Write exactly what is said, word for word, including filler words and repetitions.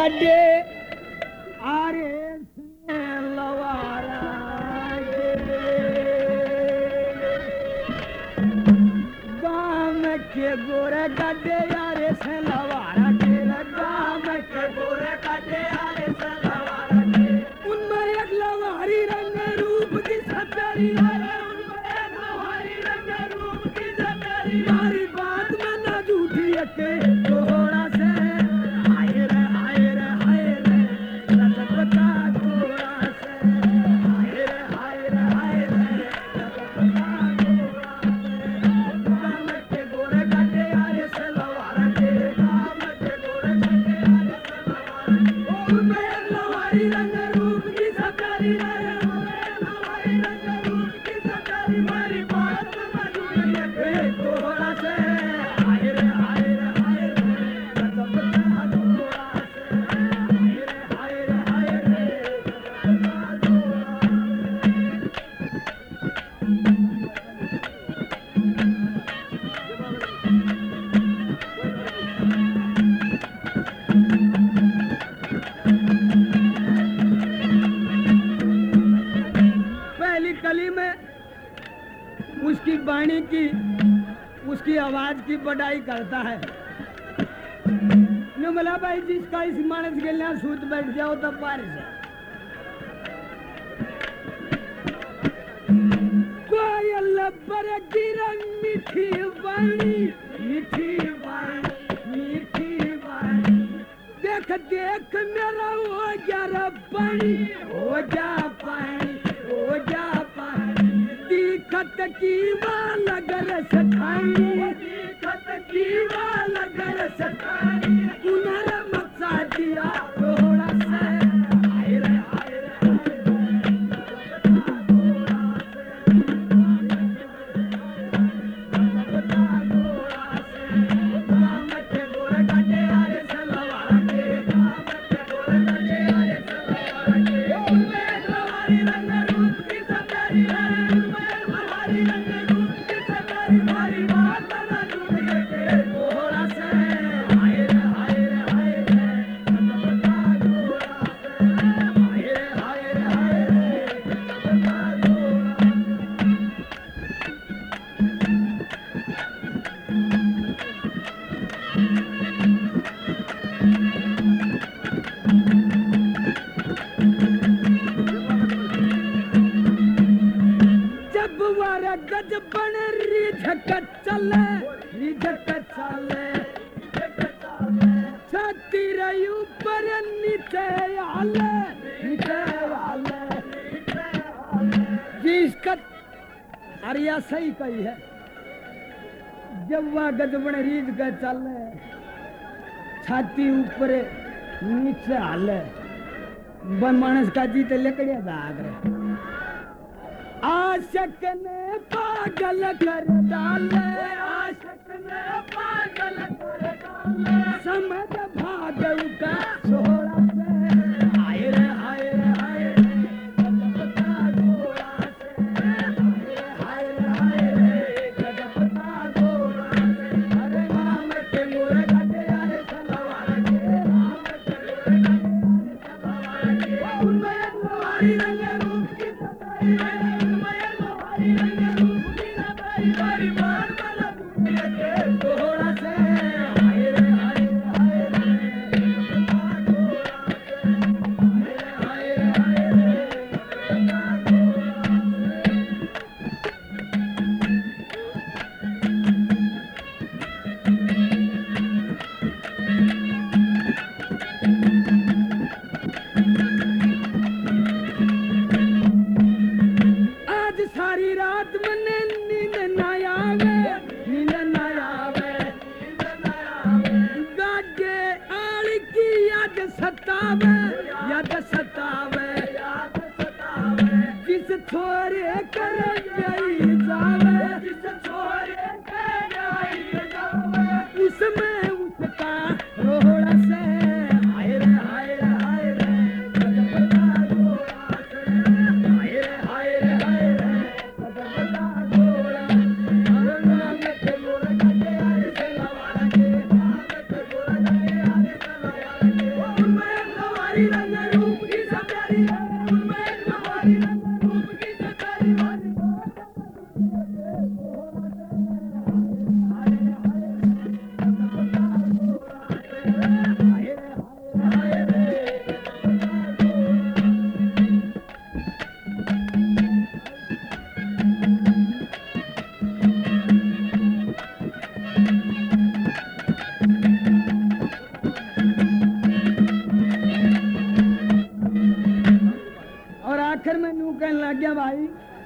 गड्ढे आरे लवारा गाम के गोरे गड्ढे आरे से लवारा के गाम के गोरे गड्ढे आरे से लवारा के उनमें एक लवारी रंग रूप की सतारी आरे उनमें एक लवारी रंग रूप की सतारी हमारी बात में ना झूठी के थोड़ा से उसकी वाणी की उसकी आवाज की बढ़ाई करता है नो बोला भाई जिसका इस मानस के लिए सूत बैठ जाओ तो पार से कोयल पर गिरन मीठी वाणी मीठी वाणी मीठी वाणी देख देख मेरा हो जा रे पानी हो जा पानी हो जा पानी दिखत की वाल गर सठाई दिखत की वाल गर सठाई उनर मचा दिया थोड़ा सा आए रे आए रे गज बन रिझक चले रिझक चले छाती रही ऊपर नीचे आले नीचे आले जिसका अरिया सही कही है जब वह गज बन रिझ कर चले छाती ऊपर नीचे आले बन मानस का जीते लकड़िया दाग रहे आशक ने पागल कर डाले आशक ने पागल कर डाले समझ भाग का सोहरा से आए रे आए रे आए रे गजबता गोरा से आए रे आए रे गजबता गोरा से अरे नाम के मोरे गड्ढे आए सलवार के नाम के मोरे गड्ढे आए सलवार के उनमें लवारी रंग रूप की सताई सतावे याद सतावे जिस छोरे कर जाई जावे जिस छोरे कर जाई जावे उसमें उसका रोड़ा से आए रे आए रे आए रे गजबता गोरा से आए रे आए रे आए रे गजबता गोरा अरे नाम के गोरा गड्ढे आए से लवारा के नाम के गोरा गड्ढे आए से लवारा के भाई